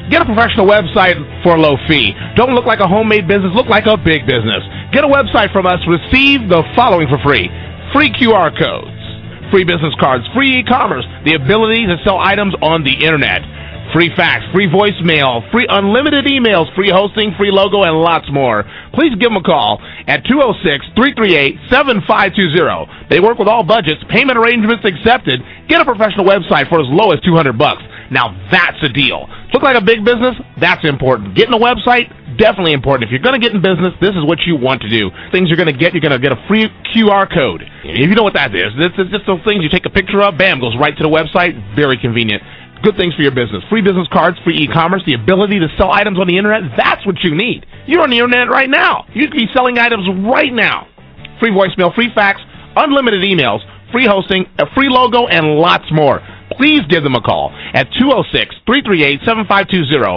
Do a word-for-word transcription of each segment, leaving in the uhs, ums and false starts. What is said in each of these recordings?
Get a professional website for a low fee. Don't look like a homemade business. Look like a big business. Get a website from us. Receive the following for free. Free Q R codes, free business cards, free e-commerce, the ability to sell items on the Internet, free fax, free voicemail, free unlimited emails, free hosting, free logo, and lots more. Please give them a call at two oh six, three three eight, seven five two zero. They work with all budgets, payment arrangements accepted. Get a professional website for as low as two hundred bucks. Now that's a deal. Look like a big business? That's important. Getting a website? Definitely important. If you're going to get in business, this is what you want to do. Things you're going to get, you're going to get a free Q R code. If you know what that is, this is just those things you take a picture of, bam, goes right to the website. Very convenient. Good things for your business. Free business cards, free e-commerce, the ability to sell items on the Internet. That's what you need. You're on the Internet right now. You could be selling items right now. Free voicemail, free fax, unlimited emails, free hosting, a free logo, and lots more. Please give them a call at two oh six, three three eight, seven five two zero.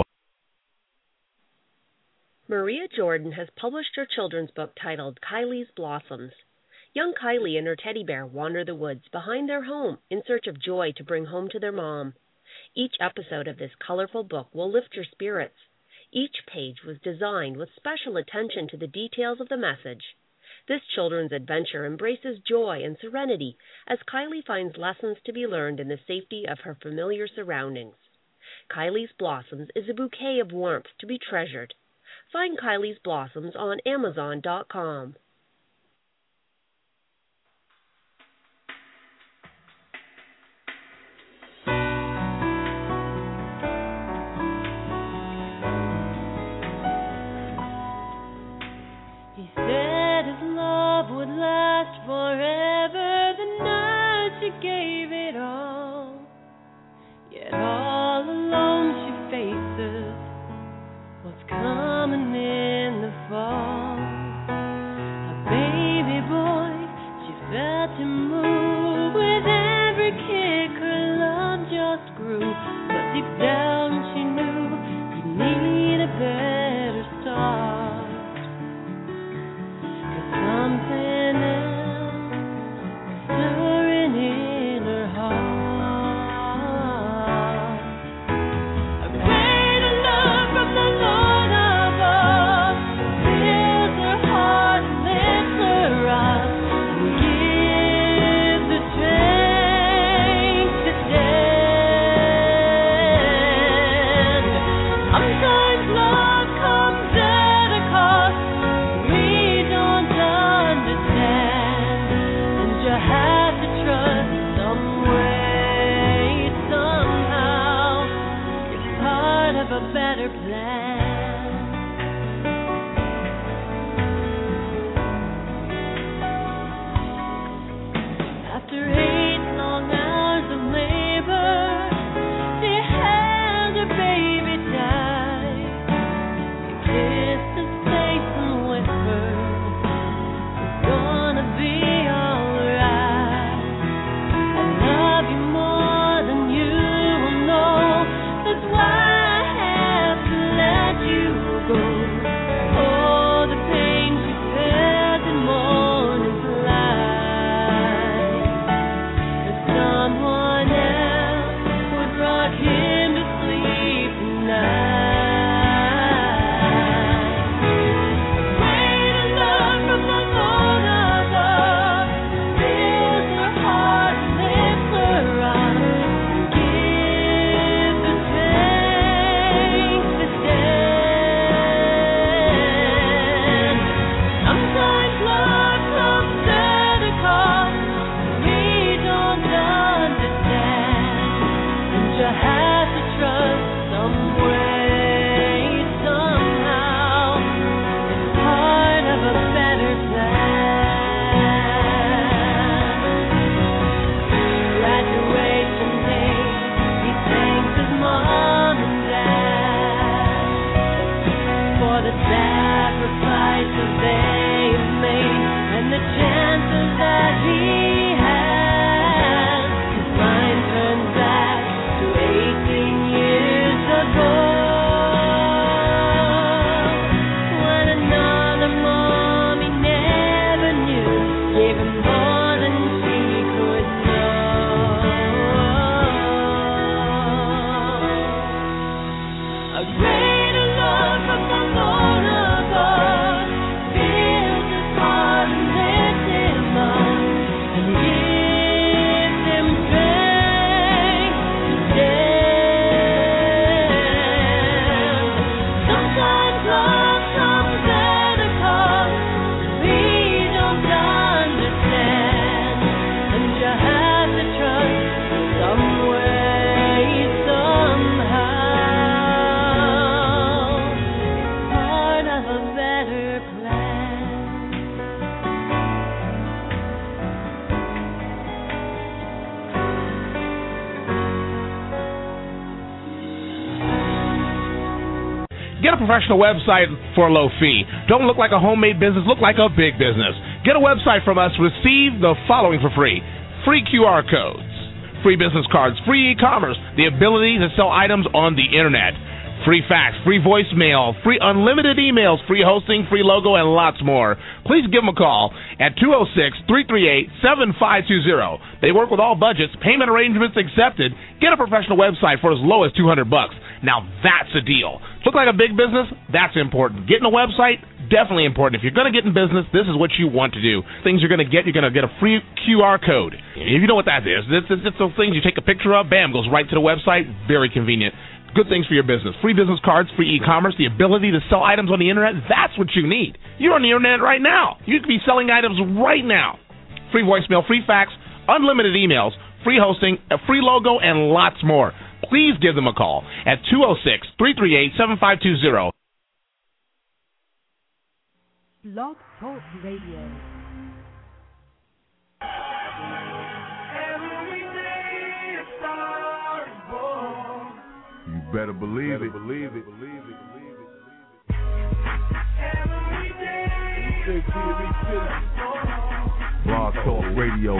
Maria Jordan has published her children's book titled Kylie's Blossoms. Young Kylie and her teddy bear wander the woods behind their home in search of joy to bring home to their mom. Each episode of this colorful book will lift your spirits. Each page was designed with special attention to the details of the message. This children's adventure embraces joy and serenity as Kylie finds lessons to be learned in the safety of her familiar surroundings. Kylie's Blossoms is a bouquet of warmth to be treasured. Find Kylie's Blossoms on Amazon dot com. He said his love would last forever the night she gave it all. Yet all alone she faces what's coming in the fall. A baby boy, she felt him move with every kick. Her love just grew, but deep down she knew he'd need a better start. 'Cause something else was stirring in her heart. A greater love from the Lord above fills her heart and lifts her up and gives her strength to stand. Sometimes love comes at a cost we don't understand, and you have to trust some way, somehow. It's part of a better plan. After eight long hours of labor, she held her baby tight. She kissed his face and whispered, "It's gonna be alright. I love you more than you will know. That's why I have to let you go." Oh, the pain she felt in morning's light. If someone else would rock him to sleep tonight. Greater love from the Lord above fills her heart and lifts her up and gives her strength to stand. Sometimes love comes at a cost we don't understand, and you have to trust some way, somehow. It's part of a better plan. Graduation day, he thanks his mom and dad for the sacrifices they've made and the chances that he had. His mind turns back to eighteen years ago, when another mom he never knew gave him more than she could know. A greater love from the Lord above fills his heart and lifts him up and gives him strength to stand. Sometimes love comes at a cost we don't understand, and you have to trust some way, somehow, part of a better plan. Get a professional website for a low fee. Don't look like a homemade business, look like a big business. Get a website from us, receive the following for free. Free Q R codes, free business cards, free e-commerce, the ability to sell items on the internet, free fax, free voicemail, free unlimited emails, free hosting, free logo, and lots more. Please give them a call at two oh six, three three eight, seven five two zero. They work with all budgets, payment arrangements accepted. Get a professional website for as low as two hundred bucks. Now that's a deal. Look like a big business? That's important. Getting a website? Definitely important. If you're going to get in business, this is what you want to do. Things you're going to get, you're going to get a free Q R code. If you know what that is, it's, it's, it's those things you take a picture of, bam, goes right to the website. Very convenient. Good things for your business. Free business cards, free e-commerce, the ability to sell items on the internet. That's what you need. You're on the internet right now. You could be selling items right now. Free voicemail, free fax, unlimited emails, free hosting, a free logo, and lots more. Please give them a call at two oh six, three three eight, seven five two zero. Blog Talk Radio. You better believe it. Believe it. Believe it. Believe it. Blog Talk Radio.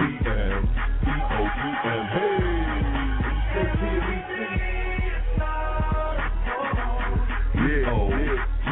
Yeah. O T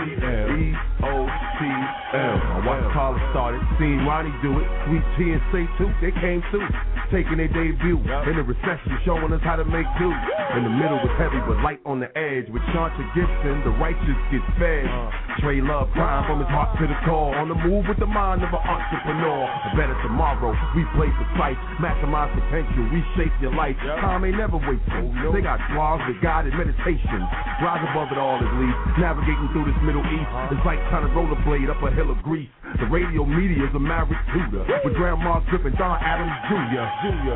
M. My white collar started, seen Ronnie do it. Sweet T and Say Too, they came through, taking their debut in the recession, showing us how to make do. In the middle was heavy, but light on the edge. With Chauncey Gibson, the righteous get fed. Trey Love crime from his heart to the core. On the move with the mind of an entrepreneur. A better tomorrow, we play for sight. Maximize potential, reshape your life. Time ain't never wasted. They got draws with guided meditation. Rise above it all at least. Navigating through this Middle East. It's like trying to rollerblade up a hill of grease. The radio media is a married tutor. With Grandma Griffin, Don Adams Junior Junior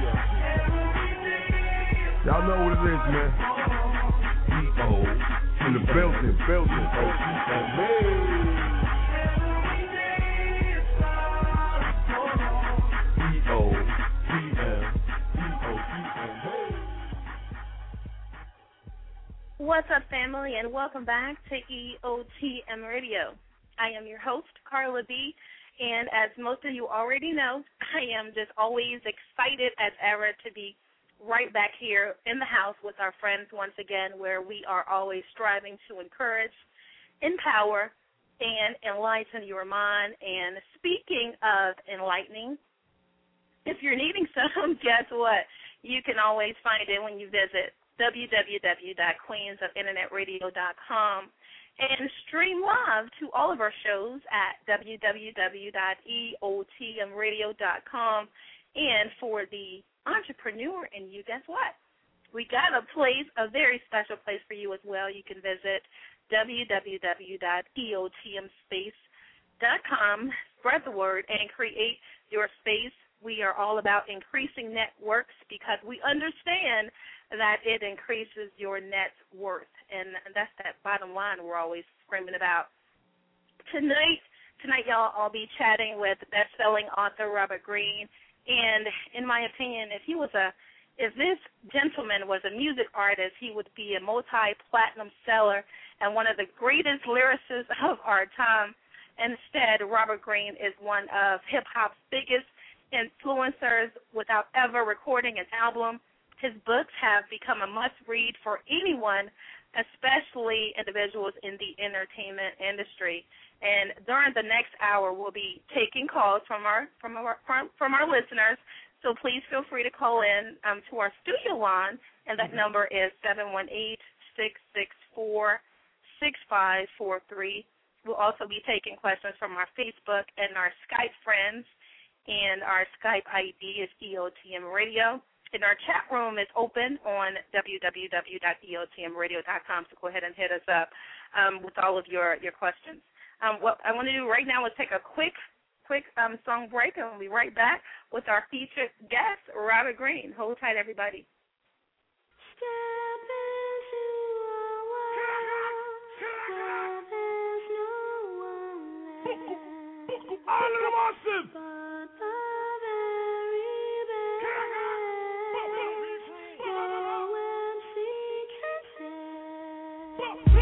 Y'all know what it is, man. E O in the building, building. O T M. E O T M. E O T M. What's up, family, and welcome back to E O T M Radio. I am your host, Carla B., and as most of you already know, I am just always excited as ever to be right back here in the house with our friends once again, where we are always striving to encourage, empower, and enlighten your mind. And speaking of enlightening, if you're needing some, guess what? You can always find it when you visit w w w dot queens of internet radio dot com and stream live to all of our shows at w w w dot e o t m radio dot com. And for the entrepreneur in you, guess what? We got a place, a very special place for you as well. You can visit w w w dot e o t m space dot com, spread the word, and create your space. We are all about increasing networks because we understand that it increases your net worth, and that's that bottom line we're always screaming about. Tonight, tonight, y'all, I'll be chatting with best-selling author Robert Greene, and in my opinion, if he was a, if this gentleman was a music artist, he would be a multi-platinum seller and one of the greatest lyricists of our time. Instead, Robert Greene is one of hip-hop's biggest influencers without ever recording an album. His books have become a must-read for anyone, especially individuals in the entertainment industry. And during the next hour, we'll be taking calls from our from our from, from our listeners. So please feel free to call in um, to our studio line, and that number is seven one eight, six six four, five four three. We'll also be taking questions from our Facebook and our Skype friends, and our Skype I D is E O T M Radio. And our chat room is open on w w w dot e o t m radio dot com, so go ahead and hit us up um, with all of your, your questions. Um, what I want to do right now is take a quick quick um, song break, and we'll be right back with our featured guest, Robert Greene. Hold tight, everybody. Step into a world where there's no one left. All of them awesome. But the very best, your empty cassette.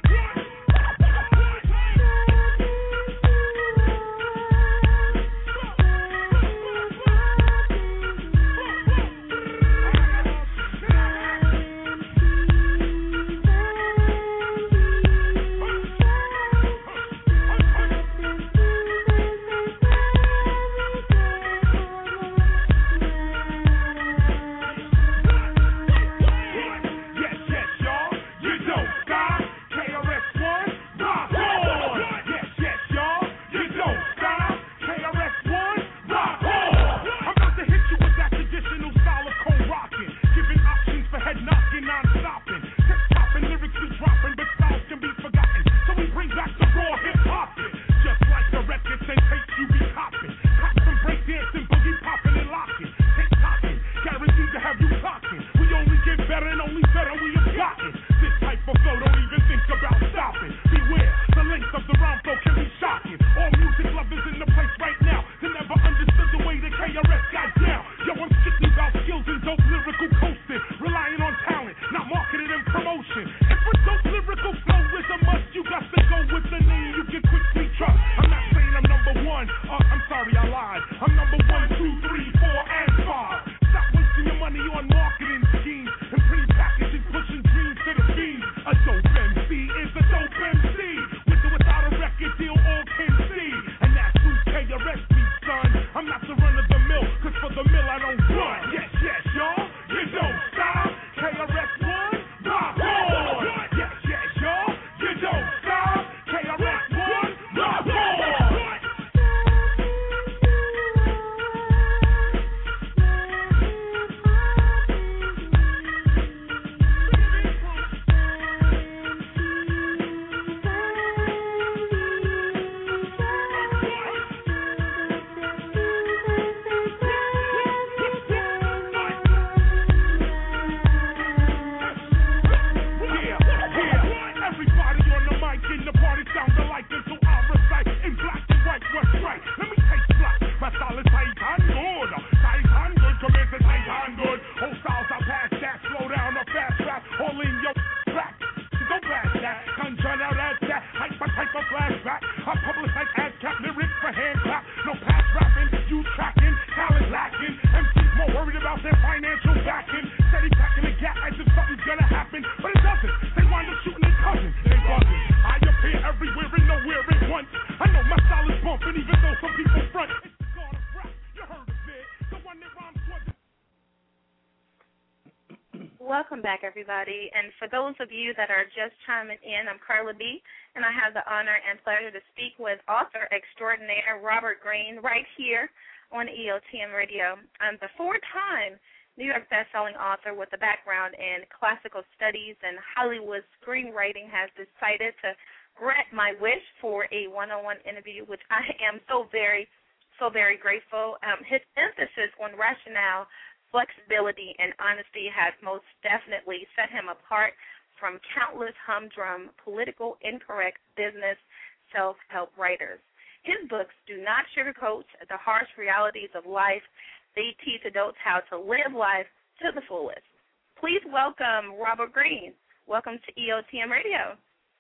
Welcome back, everybody. And for those of you that are just chiming in, I'm Carla B., and I have the honor and pleasure to speak with author extraordinaire Robert Greene right here on E O T M Radio. I'm the four-time New York best-selling author with a background in classical studies and Hollywood screenwriting has decided to grant my wish for a one-on-one interview, which I am so very, so very grateful. Um, his emphasis on rationale, flexibility, and honesty has most definitely set him apart from countless humdrum, political incorrect business self-help writers. His books do not sugarcoat the harsh realities of life. They teach adults how to live life to the fullest. Please welcome Robert Greene. Welcome to E O T M Radio.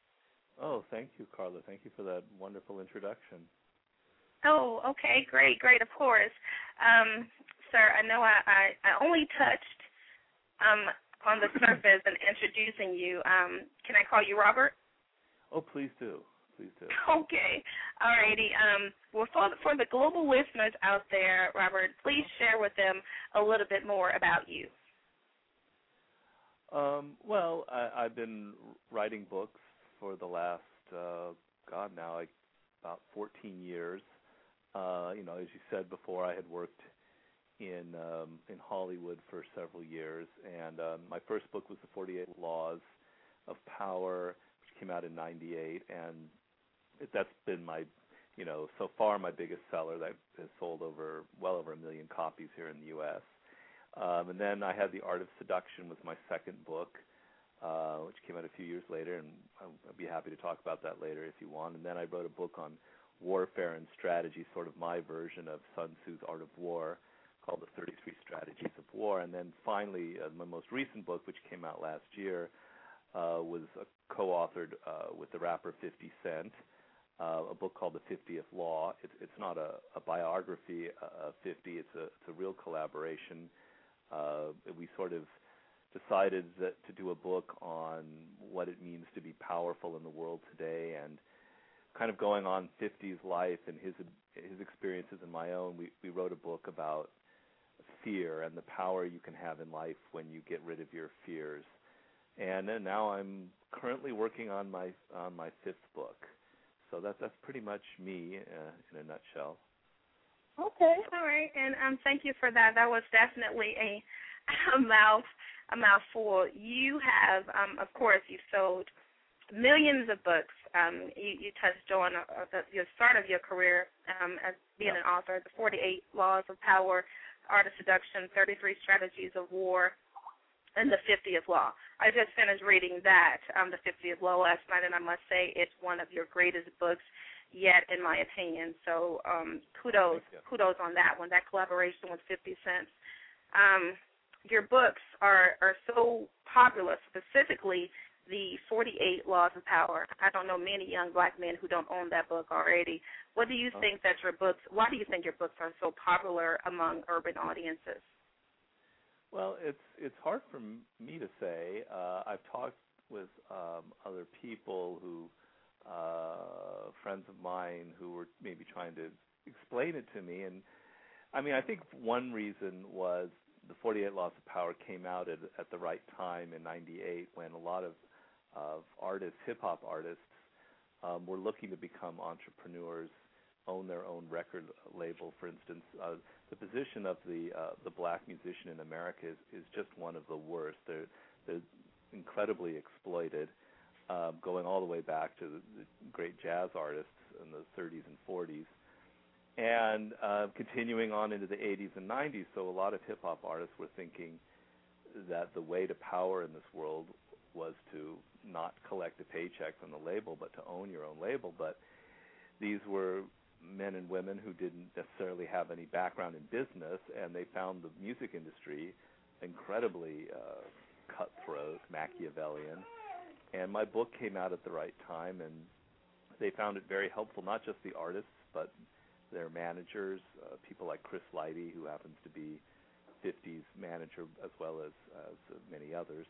Oh, thank you, Carla. Thank you for that wonderful introduction. Oh, okay, great, great, of course. Um, sir, I know I, I, I only touched um, on the surface in introducing you. Um, can I call you Robert? Oh, please do. Please do. Okay. All righty. Um, well, for the, for the global listeners out there, Robert, please share with them a little bit more about you. Um, well, I, I've been writing books for the last, uh, God, now like about fourteen years. Uh, you know, as you said before, I had worked in um, in Hollywood for several years, and um, my first book was The forty-eight Laws of Power, which came out in ninety-eight, and it, that's been my, you know, so far my biggest seller. That has sold over well over a million copies here in the U S Um, and then I had The Art of Seduction, was my second book, uh, which came out a few years later, and I'll, I'll be happy to talk about that later if you want. And then I wrote a book on warfare and strategy, sort of my version of Sun Tzu's Art of War, called The thirty-three Strategies of War. And then finally, uh, my most recent book, which came out last year, uh, was uh, co-authored uh, with the rapper fifty Cent, uh, a book called The fiftieth Law. It's, it's not a, a biography of fifty. It's a, it's a real collaboration. Uh, we sort of decided that to do a book on what it means to be powerful in the world today, and kind of going on fifty's life and his his experiences and my own. We, we wrote a book about fear and the power you can have in life when you get rid of your fears. And then now I'm currently working on my on my fifth book. So that that's pretty much me uh, in a nutshell. Okay, all right, and um, thank you for that. That was definitely a, a mouth a mouthful. You have, um, of course, you've sold millions of books. Um, you, you touched on uh, the, your start of your career um, as being yeah. an author, The forty-eight Laws of Power, Art of Seduction, thirty-three Strategies of War, and The fiftieth Law. I just finished reading that, um, The fiftieth Law, last night, and I must say it's one of your greatest books yet, in my opinion. So um, kudos, kudos on that one, that collaboration with fifty Cent. Um, your books are, are so popular, specifically The forty-eight Laws of Power. I don't know many young black men who don't own that book already. What do you oh. think that your books, why do you think your books are so popular among urban audiences? Well, it's it's hard for me to say. Uh, I've talked with um, other people who, uh, friends of mine who were maybe trying to explain it to me. And, I mean, I think one reason was The forty-eight Laws of Power came out at, at the right time in ninety-eight, when a lot of of artists, hip-hop artists, um, were looking to become entrepreneurs, own their own record label, for instance. Uh, the position of the uh, the black musician in America is, is just one of the worst. They're, they're incredibly exploited, uh, going all the way back to the, the great jazz artists in the thirties and forties, and uh, continuing on into the eighties and nineties. So a lot of hip-hop artists were thinking that the way to power in this world was to not collect a paycheck from the label, but to own your own label. But these were men and women who didn't necessarily have any background in business, and they found the music industry incredibly uh, cutthroat, Machiavellian. And my book came out at the right time, and they found it very helpful, not just the artists, but their managers, uh, people like Chris Lighty, who happens to be fifty's manager, as well as, as many others.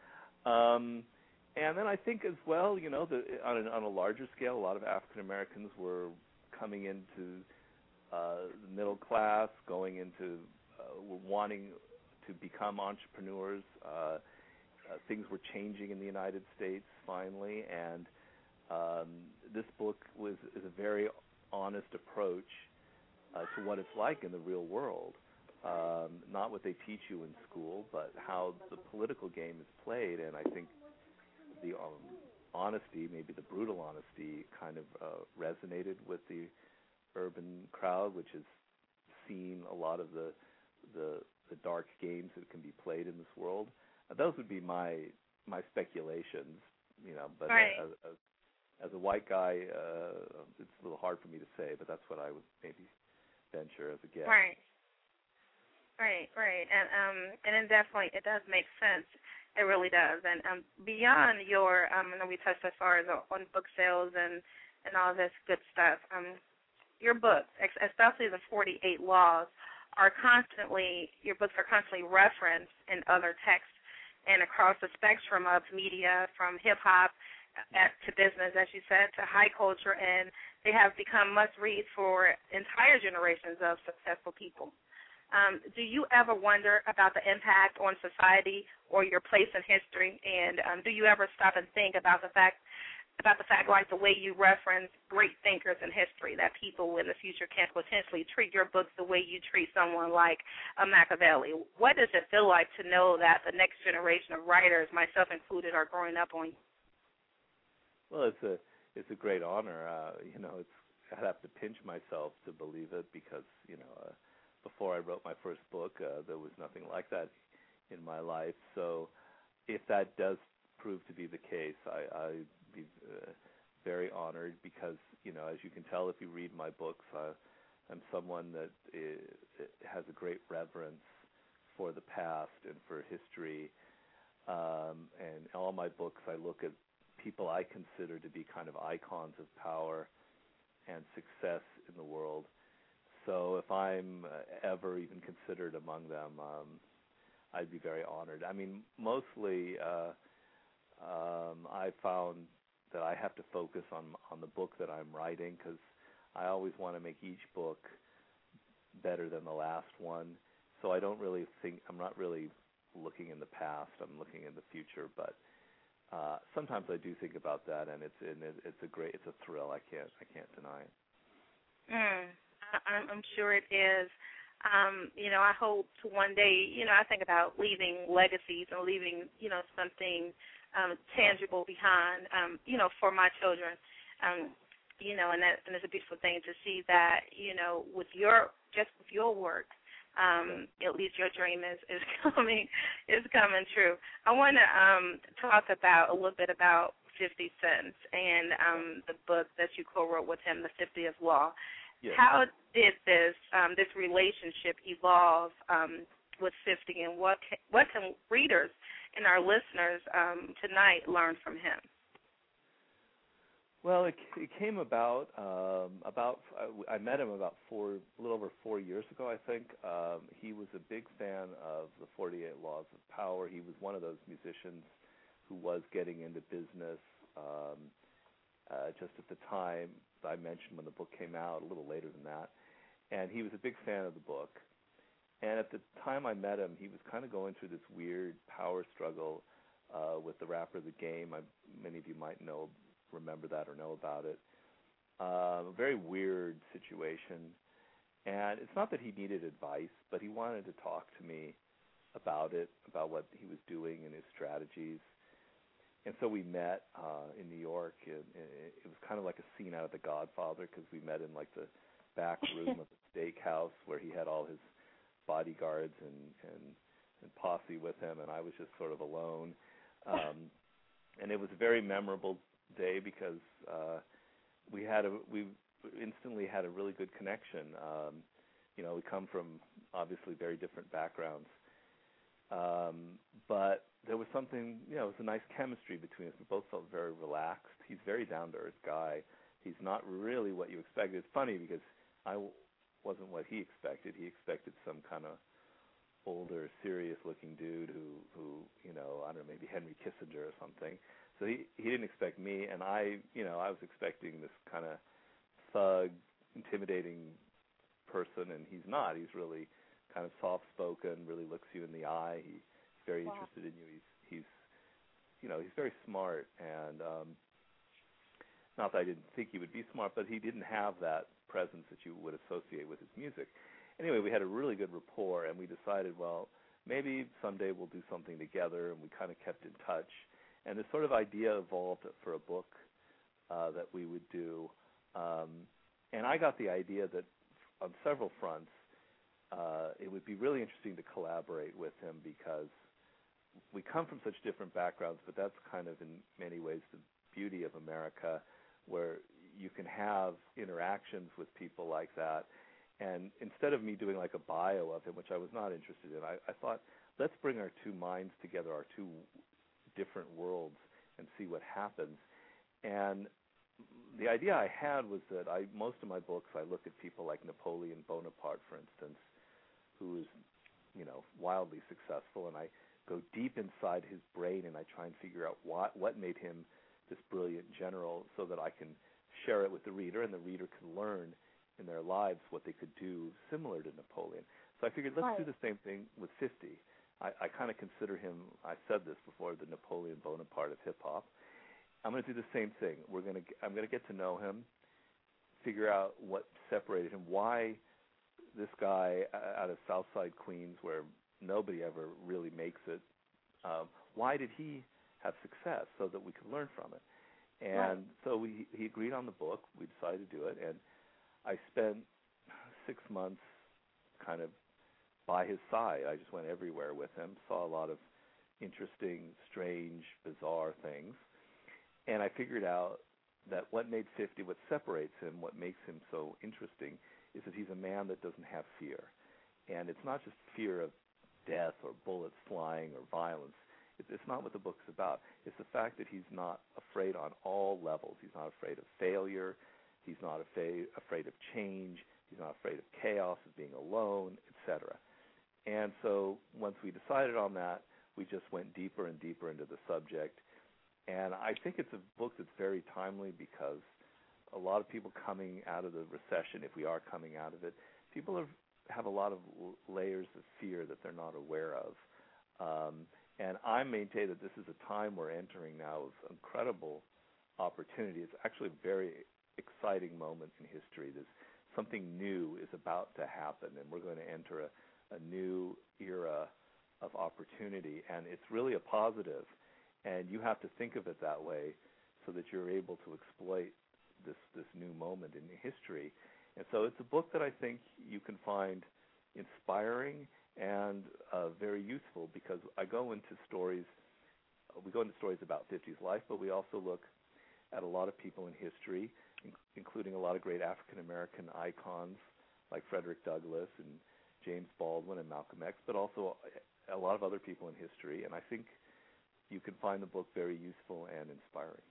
Um, and then I think as well, you know, the, on, a, on a larger scale, a lot of African Americans were coming into uh, the middle class, going into uh, wanting to become entrepreneurs. Uh, uh, things were changing in the United States finally, and um, this book was is a very honest approach uh, to what it's like in the real world. Um, not what they teach you in school, but how the political game is played. And I think the um, honesty, maybe the brutal honesty, kind of uh, resonated with the urban crowd, which has seen a lot of the the, the dark games that can be played in this world. Uh, those would be my my speculations, you know. But right. uh, as, as a white guy, uh, it's a little hard for me to say, but that's what I would maybe venture as a guess. Right. Right, right, and um, and it definitely it does make sense. It really does. And um, beyond your, um, I know we touched as far as on book sales and, and all this good stuff. Um, your books, especially the forty-eight Laws, are constantly your books are constantly referenced in other texts and across the spectrum of media, from hip hop to business, as you said, to high culture, and they have become must-reads for entire generations of successful people. Um, do you ever wonder about the impact on society or your place in history? And um, do you ever stop and think about the fact about the fact, like the way you reference great thinkers in history, that people in the future can potentially treat your books the way you treat someone like a Machiavelli. What does it feel like to know that the next generation of writers, myself included, are growing up on you? Well, it's a it's a great honor. Uh, you know, it's I'd have to pinch myself to believe it because you know uh, before I wrote my first book, uh, there was nothing like that in my life. So if that does prove to be the case, I, I'd be uh, very honored because, you know, as you can tell if you read my books, uh, I'm someone that is, has a great reverence for the past and for history. Um, and in all my books, I look at people I consider to be kind of icons of power and success in the world. So if I'm uh, ever even considered among them, um, I'd be very honored. I mean, mostly uh, um, I found that I have to focus on on the book that I'm writing because I always want to make each book better than the last one. So I don't really think, I'm not really looking in the past, I'm looking in the future. But uh, sometimes I do think about that, and it's and it, it's a great, it's a thrill. I can't I can't deny it. Mm, I, I'm sure it is. Um, you know, I hope to one day, you know, I think about leaving legacies and leaving, you know, something um, tangible behind, um, you know, for my children. Um, you know, and that and it's a beautiful thing to see that, you know, with your just with your work, um, at least your dream is, is coming is coming true. I want to um, talk about a little bit about fifty Cent and um, the book that you co-wrote with him, The fiftieth Law. Yes. How did this um, this relationship evolve um, with fifty, and what can, what can readers and our listeners um, tonight learn from him? Well, it, it came about um, about I met him about four, a little over four years ago, I think. Um, he was a big fan of the forty-eight Laws of Power. He was one of those musicians who was getting into business um, uh, just at the time I mentioned when the book came out, a little later than that. And he was a big fan of the book. And at the time I met him, he was kind of going through this weird power struggle uh, with the rapper The Game. I, many of you might know, remember that or know about it. Uh, a very weird situation. And it's not that he needed advice, but he wanted to talk to me about it, about what he was doing and his strategies. And so we met uh, in New York. And it was kind of like a scene out of The Godfather because we met in like the back room of the steakhouse where he had all his bodyguards and, and, and posse with him, and I was just sort of alone. Um, and it was a very memorable day because uh, we had a we instantly had a really good connection. Um, you know, we come from obviously very different backgrounds. Um, but there was something, you know, it was a nice chemistry between us. We both felt very relaxed. He's a very down-to-earth guy. He's not really what you expected. It's funny because I w- wasn't what he expected. He expected some kind of older, serious-looking dude who, who, you know, I don't know, maybe Henry Kissinger or something. So he, he didn't expect me, and I, you know, I was expecting this kind of thug, intimidating person, and he's not. He's really kind of soft-spoken, really looks you in the eye. He's very wow. interested in you. He's, he's, you know, he's very smart, and um, not that I didn't think he would be smart, but he didn't have that presence that you would associate with his music. Anyway, we had a really good rapport, and we decided, well, maybe someday we'll do something together, and we kind of kept in touch. And this sort of idea evolved for a book uh, that we would do. Um, and I got the idea that on several fronts, Uh, it would be really interesting to collaborate with him because we come from such different backgrounds, but that's kind of in many ways the beauty of America, where you can have interactions with people like that. And instead of me doing like a bio of him, which I was not interested in, I, I thought, let's bring our two minds together, our two different worlds, and see what happens. And the idea I had was that I most of my books, I look at people like Napoleon Bonaparte, for instance, who is, you know, wildly successful, and I go deep inside his brain and I try and figure out what what made him this brilliant general, so that I can share it with the reader, and the reader can learn in their lives what they could do similar to Napoleon. So I figured let's right. do the same thing with fifty. I, I kind of consider him, I said this before, the Napoleon Bonaparte of hip hop, I'm going to do the same thing. We're going to I'm going to get to know him, figure out what separated him, why this guy out of Southside Queens, where nobody ever really makes it, um, why did he have success, so that we could learn from it. And right. so we, he agreed on the book. We decided to do it, and I spent six months kind of by his side. I just went everywhere with him, saw a lot of interesting, strange, bizarre things, and I figured out that what made fifty, what separates him, what makes him so interesting, is that he's a man that doesn't have fear. And it's not just fear of death or bullets flying or violence. It's not what the book's about. It's the fact that he's not afraid on all levels. He's not afraid of failure. He's not afraid, afraid of change. He's not afraid of chaos, of being alone, et cetera. And so once we decided on that, we just went deeper and deeper into the subject. And I think it's a book that's very timely because a lot of people coming out of the recession, if we are coming out of it, people have, have a lot of layers of fear that they're not aware of. Um, and I maintain that this is a time we're entering now of incredible opportunity. It's actually a very exciting moment in history. There's something new is about to happen, and we're going to enter a, a new era of opportunity, and it's really a positive. And you have to think of it that way so that you're able to exploit this this new moment in history. And so it's a book that I think you can find inspiring and uh, very useful, because I go into stories, we go into stories about fifties life, but we also look at a lot of people in history, in, including a lot of great African-American icons like Frederick Douglass and James Baldwin and Malcolm X, but also a lot of other people in history. And I think you can find the book very useful and inspiring.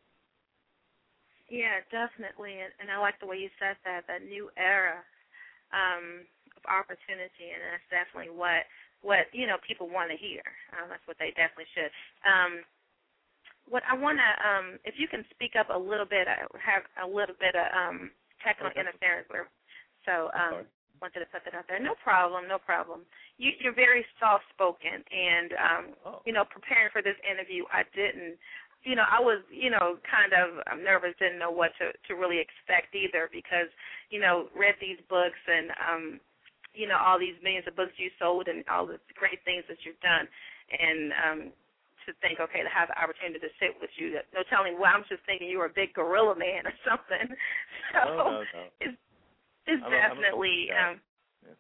Yeah, definitely, and, and I like the way you said that, that new era um, of opportunity, and that's definitely what, what you know, people want to hear. Um, that's what they definitely should. Um, what I want to, um, if you can speak up a little bit, I have a little bit of um, technical okay. interference, so um, wanted to put that out there. No problem, no problem. You, you're very soft-spoken, and, um, oh. you know, preparing for this interview, I didn't, you know, I was, you know, kind of I'm nervous, didn't know what to, to really expect either, because, you know, read these books and, um, you know, all these millions of books you sold and all the great things that you've done, and um, to think, okay, to have the opportunity to sit with you, no telling, well, I'm just thinking you were a big gorilla man or something. So no, no, no. it's, it's I'm definitely, a, a um, yeah.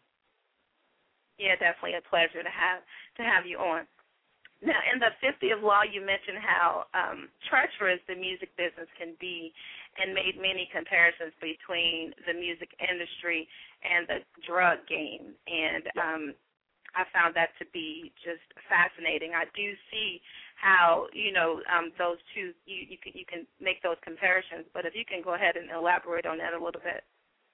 yeah, definitely a pleasure to have to have you on. Now, in the fiftieth Law, you mentioned how um, treacherous the music business can be, and made many comparisons between the music industry and the drug game. And um, I found that to be just fascinating. I do see how, you know, um, those two, you, you, can, you can make those comparisons, but if you can go ahead and elaborate on that a little bit.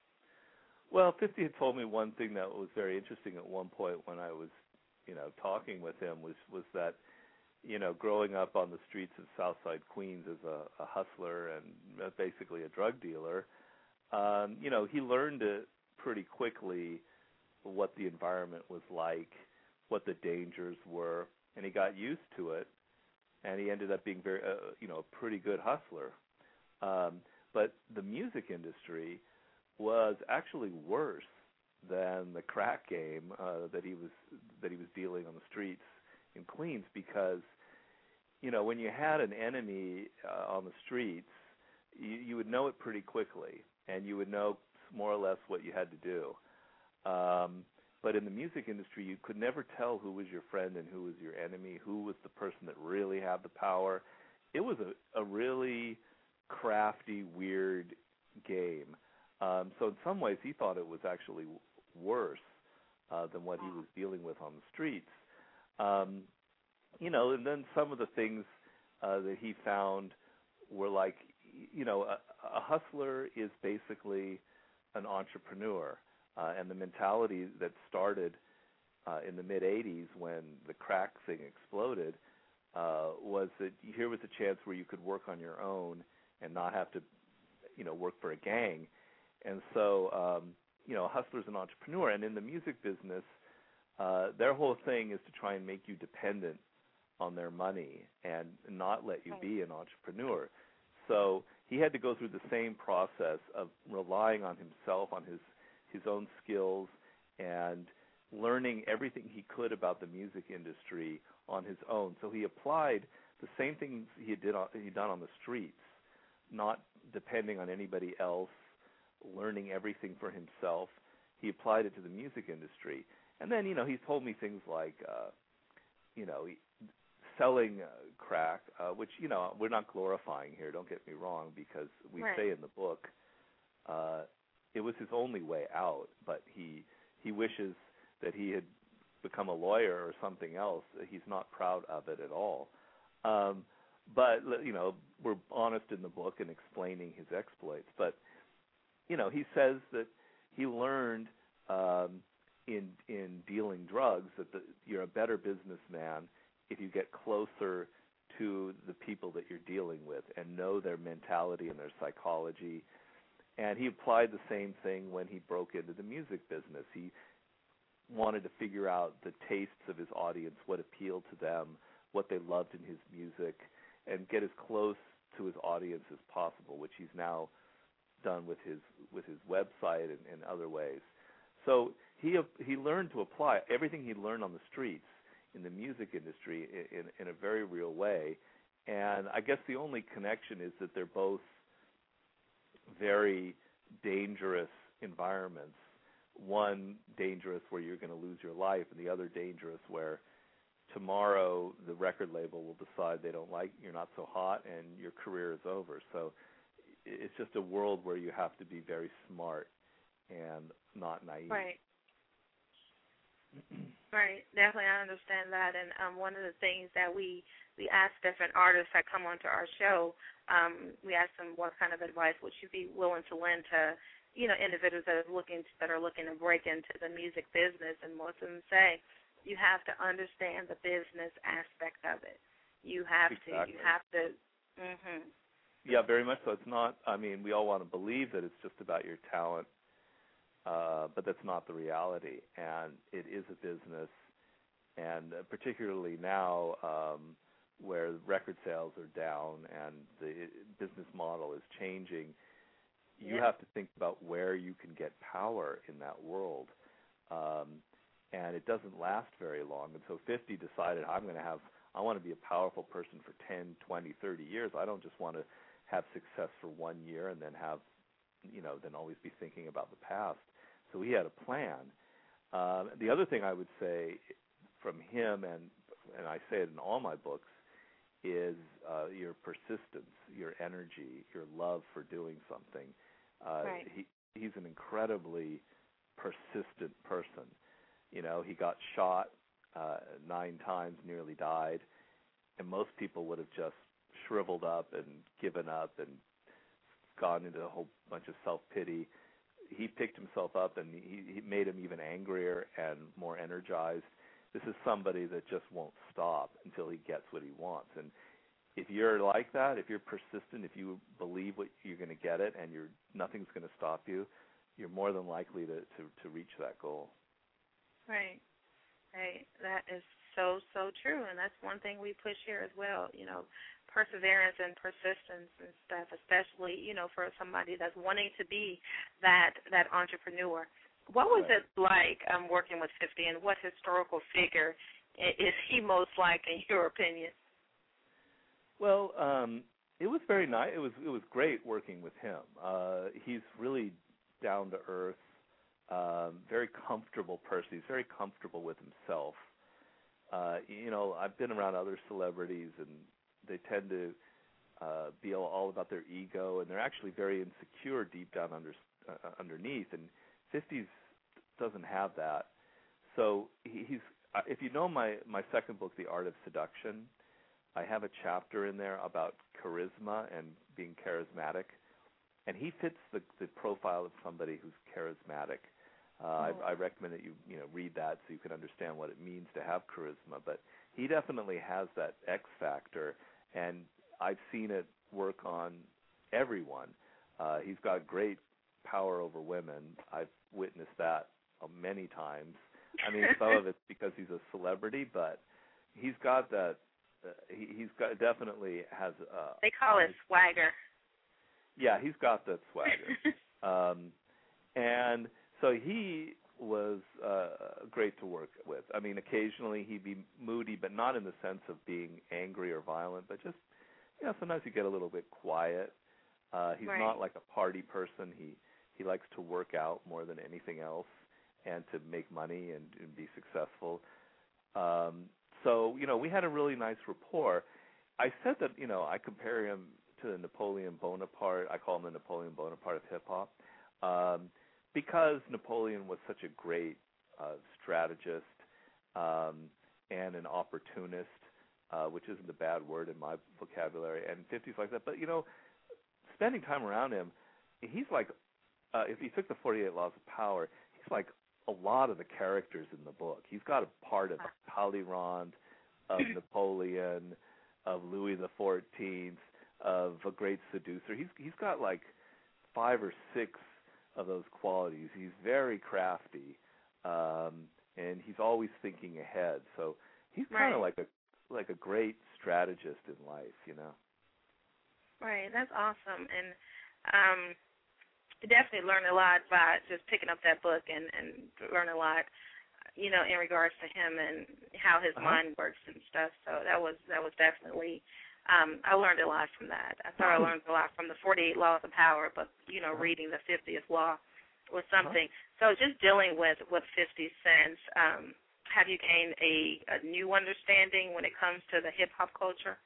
Well, fifty had told me one thing that was very interesting at one point when I was, you know, talking with him was, was that, you know, growing up on the streets of Southside Queens as a, a hustler and basically a drug dealer, um, you know, he learned it pretty quickly what the environment was like, what the dangers were, and he got used to it, and he ended up being very, uh, you know, a pretty good hustler. Um, but the music industry was actually worse than the crack game uh, that he was that he was dealing on the streets in Queens, because, you know, when you had an enemy uh, on the streets, you, you would know it pretty quickly, and you would know more or less what you had to do. Um, but in the music industry, you could never tell who was your friend and who was your enemy, who was the person that really had the power. It was a, a really crafty, weird game. Um, so in some ways, he thought it was actually worse uh, than what he was dealing with on the streets. Um, you know, and then some of the things uh, that he found were like, you know, a, a hustler is basically an entrepreneur. Uh, and the mentality that started uh, in the mid-eighties when the crack thing exploded uh, was that here was a chance where you could work on your own and not have to, you know, work for a gang. And so, um, you know, a hustler's an entrepreneur. And in the music business, uh, their whole thing is to try and make you dependent on their money and not let you be an entrepreneur. So he had to go through the same process of relying on himself, on his his own skills, and learning everything he could about the music industry on his own. So he applied the same things he did on, he'd done on the streets, not depending on anybody else, learning everything for himself. He applied it to the music industry. And then, you know, he's told me things like, uh, you know, selling uh, crack, uh, which, you know, we're not glorifying here, don't get me wrong, because we right. say in the book uh, it was his only way out, but he he wishes that he had become a lawyer or something else. He's not proud of it at all. Um, but, you know, we're honest in the book in explaining his exploits. But, you know, he says that he learned um, in in dealing drugs that the, you're a better businessman if you get closer to the people that you're dealing with and know their mentality and their psychology. And he applied the same thing when he broke into the music business. He wanted to figure out the tastes of his audience, what appealed to them, what they loved in his music, and get as close to his audience as possible, which he's now done with his with his website and, and other ways. So he he learned to apply everything he learned on the streets in the music industry in, in a very real way. And I guess the only connection is that they're both very dangerous environments. One dangerous where you're going to lose your life, and the other dangerous where tomorrow the record label will decide they don't like, you're not so hot, and your career is over. So it's just a world where you have to be very smart and not naive. Right. Right. Definitely, I understand that. And um, one of the things that we, we ask different artists that come onto our show, um, we ask them what kind of advice would you be willing to lend to, you know, individuals that are looking to, that are looking to break into the music business. And most of them say you have to understand the business aspect of it. You have exactly. to. You have to. Mm-hmm. Yeah, very much so. It's not. I mean, we all want to believe that it's just about your talent. Uh, but that's not the reality, and it is a business, and uh, particularly now um, where record sales are down and the business model is changing, you yeah. have to think about where you can get power in that world, um, and it doesn't last very long. And so fifty decided, I'm going to have, I want to be a powerful person for ten, twenty, thirty years. I don't just want to have success for one year and then have, you know, then always be thinking about the past. So he had a plan. Um, the other thing I would say from him, and and I say it in all my books, is uh, your persistence, your energy, your love for doing something. Uh, right. He he's an incredibly persistent person. You know, he got shot uh, nine times, nearly died, and most people would have just shriveled up and given up and gone into a whole bunch of self-pity. He picked himself up, and he, he made him even angrier and more energized. This is somebody that just won't stop until he gets what he wants. And if you're like that, if you're persistent, if you believe what you're going to get it, and you're nothing's going to stop you, you're more than likely to, to, to reach that goal. Right. Right. That is so, so true, and that's one thing we push here as well, you know, perseverance and persistence and stuff, especially, you know, for somebody that's wanting to be that that entrepreneur. What was right. it like um, working with fifty, and what historical figure is he most like, in your opinion? Well, um, it was very nice. It was it was great working with him. Uh, he's really down to earth, um, very comfortable person. He's very comfortable with himself. Uh, you know, I've been around other celebrities, and they tend to uh, be all, all about their ego, and they're actually very insecure deep down under, uh, underneath. And fifties doesn't have that. So he, he's. Uh, if you know my, my second book, The Art of Seduction, I have a chapter in there about charisma and being charismatic, and he fits the, the profile of somebody who's charismatic. Uh, I, I recommend that you you know read that so you can understand what it means to have charisma. But he definitely has that X factor, and I've seen it work on everyone. Uh, he's got great power over women. I've witnessed that uh, many times. I mean, some of it's because he's a celebrity, but he's got that. Uh, he, he's got definitely has. Uh, they call it swagger. Yeah, he's got that swagger. um, and so he was uh, great to work with. I mean, occasionally he'd be moody, but not in the sense of being angry or violent, but just, you know, sometimes you get a little bit quiet. Uh, he's right. not like a party person. He he likes to work out more than anything else and to make money and, and be successful. Um, so, you know, we had a really nice rapport. I said that, you know, I compare him to the Napoleon Bonaparte. I call him the Napoleon Bonaparte of hip-hop um, because Napoleon was such a great uh, strategist um, and an opportunist, uh, which isn't a bad word in my vocabulary, and fifty's like that. But, you know, spending time around him, he's like, uh, if you took the forty-eight Laws of Power, he's like a lot of the characters in the book. He's got a part of Talleyrand, of Napoleon, of Louis the Fourteenth, of a great seducer. He's he's got like five or six of those qualities. He's very crafty, um, and he's always thinking ahead. So he's kind of right. like a like a great strategist in life, you know. Right, that's awesome, and um, I definitely learned a lot by just picking up that book and and learn a lot, you know, in regards to him and how his Uh-huh. mind works and stuff. So that was that was definitely, um, I learned a lot from that. I thought I learned a lot from the forty-eight Laws of Power, but you know, Uh-huh. reading the fiftieth Law was something. Uh-huh. So just dealing with with fifty Cent, um, have you gained a, a new understanding when it comes to the hip hop culture?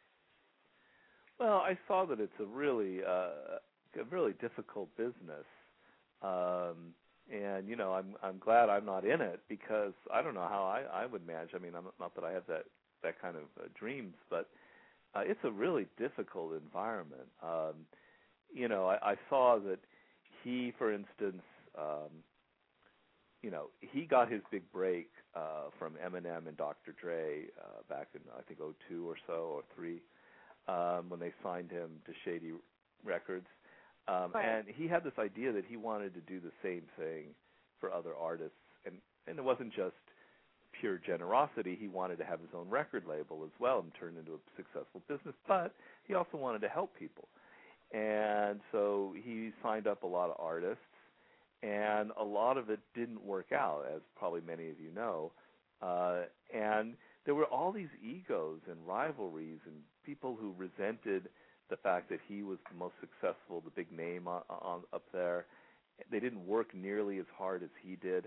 Well, I saw that it's a really, uh, a really difficult business, um, and you know, I'm I'm glad I'm not in it because I don't know how I, I would manage. I mean, I'm not that I have that that kind of uh, dreams, but uh, it's a really difficult environment. Um, you know, I, I saw that he, for instance, um, you know, he got his big break uh, from Eminem and Doctor Dre uh, back in I think oh two or so or three. Um, when they signed him to Shady Records. Um, right. And he had this idea that he wanted to do the same thing for other artists. And, and it wasn't just pure generosity. He wanted to have his own record label as well and turn into a successful business. But he also wanted to help people. And so he signed up a lot of artists. And a lot of it didn't work out, as probably many of you know. Uh, and there were all these egos and rivalries and people who resented the fact that he was the most successful, the big name on, on up there. They didn't work nearly as hard as he did.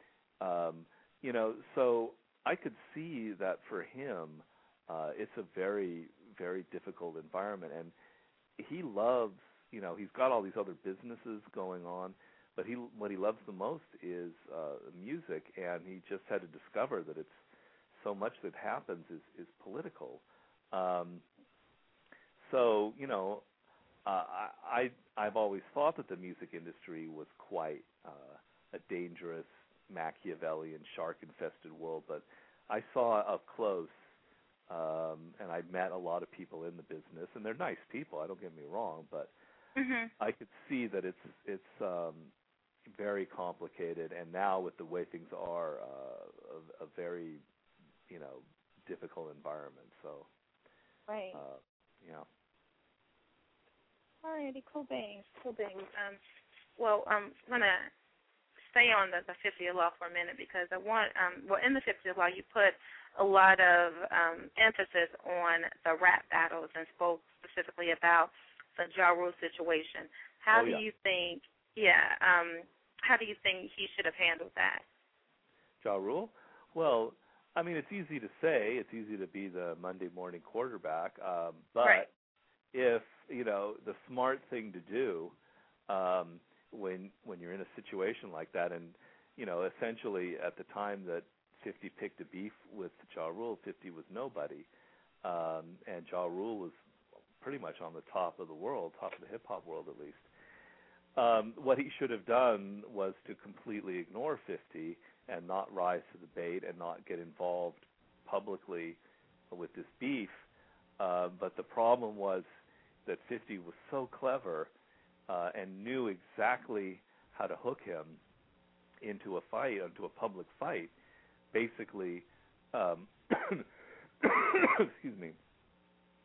Um, you know, so I could see that for him, uh, it's a very, very difficult environment. And he loves, you know, he's got all these other businesses going on, but he what he loves the most is uh, music, and he just had to discover that it's so much that happens is, is political. Um, so, you know, uh, I, I, I've always thought that the music industry was quite uh, a dangerous, Machiavellian, shark-infested world, but I saw up close, um, and I met a lot of people in the business, and they're nice people, I don't get me wrong, but mm-hmm. I could see that it's, it's um, very complicated, and now with the way things are, uh, a, a very you know, difficult environment. So, right. Uh, yeah. All righty, cool beans, cool beans. Um, well, I'm gonna stay on the, the fiftieth Law for a minute because I want, um, well, in the fiftieth Law, you put a lot of um, emphasis on the rap battles and spoke specifically about the Ja Rule situation. How oh, do yeah. you think? Yeah. Um, how do you think he should have handled that? Ja Rule? Well, I mean, it's easy to say. It's easy to be the Monday morning quarterback. Um, but right. if, you know, the smart thing to do um, when when you're in a situation like that, and, you know, essentially at the time that fifty picked a beef with Ja Rule, fifty was nobody. Um, and Ja Rule was pretty much on the top of the world, top of the hip-hop world at least. Um, what he should have done was to completely ignore fifty and not rise to the bait and not get involved publicly with this beef. Uh, but the problem was that fifty was so clever uh, and knew exactly how to hook him into a fight, into a public fight. Basically, um, excuse me,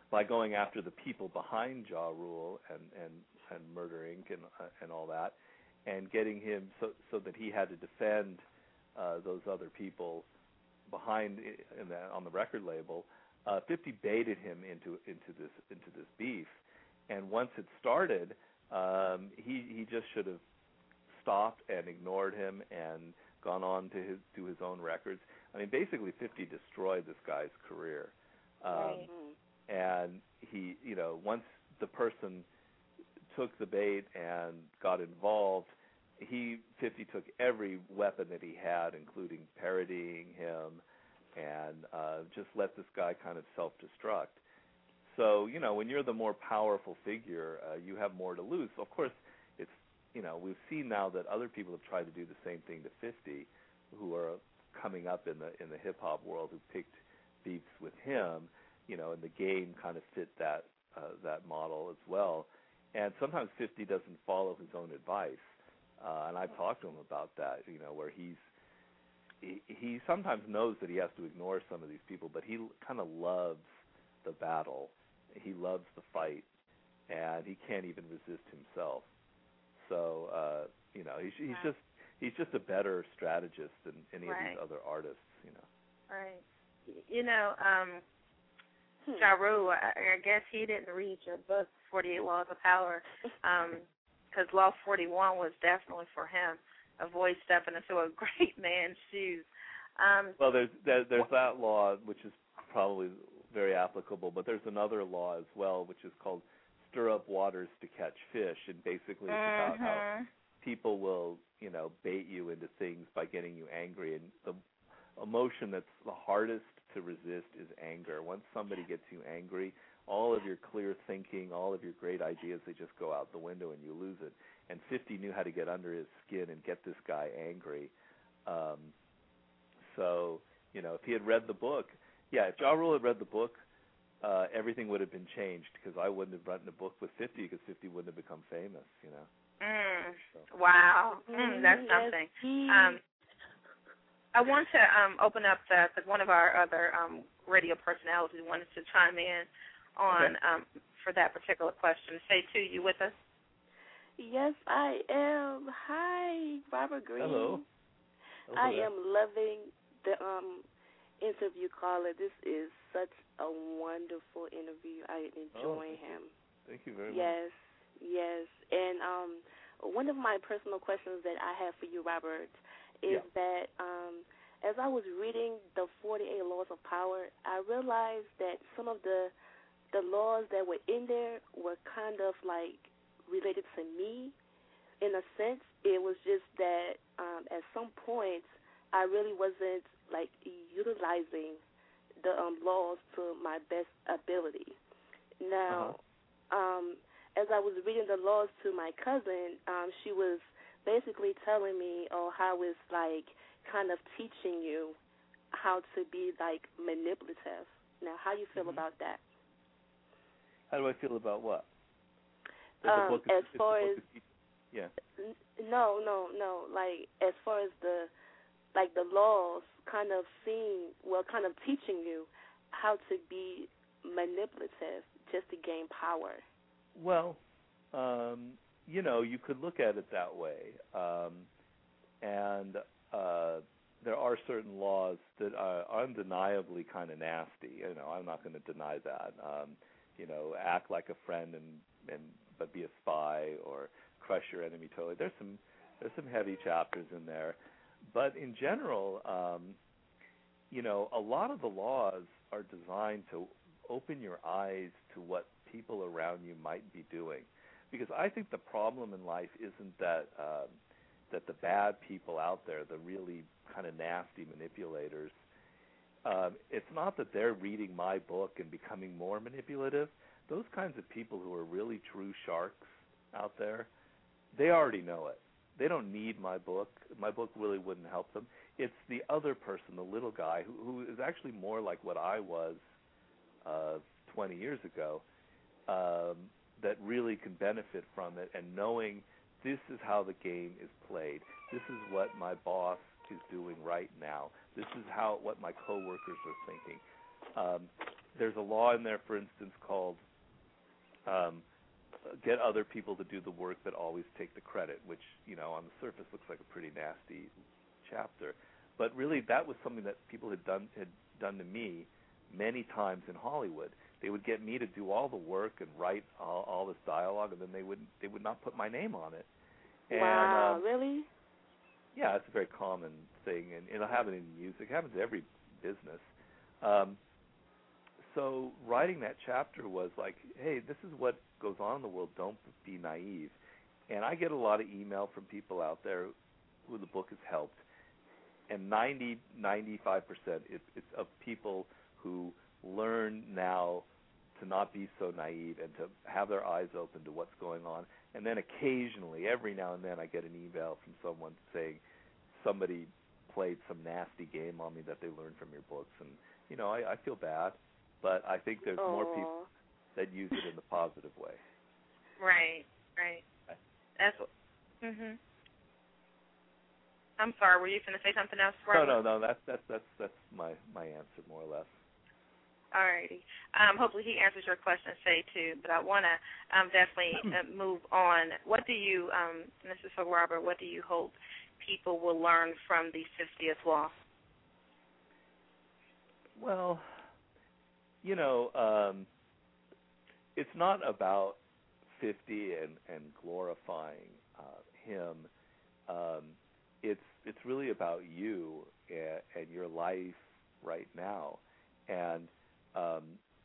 by going after the people behind Ja Rule and and and Murder Incorporated and uh, and all that, and getting him so so that he had to defend uh, those other people behind in the, on the record label. Uh, fifty baited him into into this into this beef, and once it started, um, he he just should have stopped and ignored him and gone on to his to his own records. I mean, basically, fifty destroyed this guy's career, um, right. and he, you know, once the person took the bait and got involved, he fifty took every weapon that he had, including parodying him, and uh, just let this guy kind of self-destruct. So, you know, when you're the more powerful figure, uh, you have more to lose. Of course, it's, you know, we've seen now that other people have tried to do the same thing to fifty, who are coming up in the in the hip hop world, who picked beefs with him, you know, and the game kind of fit that uh, that model as well. And sometimes fifty doesn't follow his own advice, uh, and I've talked to him about that, you know, where he's he, he sometimes knows that he has to ignore some of these people, but he kind of loves the battle. He loves the fight, and he can't even resist himself. So, uh, you know, he's, he's just he's just a better strategist than any right. of these other artists, you know. Right. You know, um, Ja Rule, I, I guess he didn't read your book, forty-eight Laws of Power, because um, Law forty-one was definitely for him. Avoid stepping into a great man's shoes. Um, well, there's there, there's that law, which is probably very applicable, but there's another law as well, which is called stir up waters to catch fish, and basically it's mm-hmm. about how people will, you know, bait you into things by getting you angry, and the emotion that's the hardest to resist is anger. Once somebody gets you angry, all of your clear thinking, all of your great ideas, they just go out the window and you lose it. And fifty knew how to get under his skin and get this guy angry. Um, so, you know, if he had read the book, yeah, if Ja Rule had read the book, uh, everything would have been changed, because I wouldn't have written a book with fifty, because fifty wouldn't have become famous, you know. Mm. So. Wow, mm, that's something. Um, I want to um, open up the, the one of our other um, radio personalities wanted to chime in on okay. um, for that particular question. Say two, you with us? Yes, I am. Hi, Barbara Green. Hello. Hello I there. am loving the um, interview caller. This is such a wonderful interview. I enjoy oh, him. Thank you very yes, much. Yes, yes. And um, one of my personal questions that I have for you, Robert, is yeah. that um, as I was reading the forty-eight Laws of Power, I realized that some of the the laws that were in there were kind of like related to me. In a sense, it was just that um, at some points I really wasn't like utilizing the um, laws to my best ability. Now, uh-huh. um, as I was reading the laws to my cousin, um, she was basically telling me, oh, how it's like kind of teaching you how to be like manipulative. Now, how do you feel mm-hmm. about that? How do I feel about what? That Um, the book is, as far as is, yeah. N- no, no, no. Like as far as the like the laws, kind of seeing, well, kind of teaching you how to be manipulative just to gain power. Well, um, you know, you could look at it that way, um, and uh, there are certain laws that are undeniably kind of nasty. You know, I'm not going to deny that. Um, you know, act like a friend and and but be a spy, or crush your enemy totally. There's some there's some heavy chapters in there, but in general, um, you know, a lot of the laws are designed to open your eyes to what people around you might be doing, because I think the problem in life isn't that um, that the bad people out there, the really kind of nasty manipulators, um, it's not that they're reading my book and becoming more manipulative. Those kinds of people who are really true sharks out there, they already know it. They don't need my book. My book really wouldn't help them. It's the other person, the little guy, who, who is actually more like what I was uh, twenty years ago, um, that really can benefit from it, and knowing this is how the game is played. This is what my boss is doing right now. This is how what my coworkers are thinking. Um, there's a law in there, for instance, called um, get other people to do the work but always take the credit, which, you know, on the surface looks like a pretty nasty chapter. But really that was something that people had done had done to me many times in Hollywood. They would get me to do all the work and write all, all this dialogue, and then they would they would not put my name on it. And, wow, um, really? Yeah, it's a very common thing, and it'll happen in music. It happens in every business. Um, so writing that chapter was like, hey, this is what goes on in the world. Don't be naive. And I get a lot of email from people out there who the book has helped, and ninety, ninety-five percent it, it's of people who learn now to not be so naive and to have their eyes open to what's going on. And then occasionally, every now and then, I get an email from someone saying somebody played some nasty game on me that they learned from your books. And, you know, I, I feel bad, but I think there's Aww. more people that use it in the positive way. Right, right. That's what, mhm. I'm sorry, were you going to say something else? No, no, no, that's, that's, that's, that's my, my answer, more or less. All righty. Um, hopefully he answers your question, Shay, too. But I want to um, definitely uh, move on. What do you, um, and this is for Robert, what do you hope people will learn from the fiftieth Law? Well, you know, um, it's not about fifty and, and glorifying uh, him. Um, it's it's really about you and, and your life right now. And Um,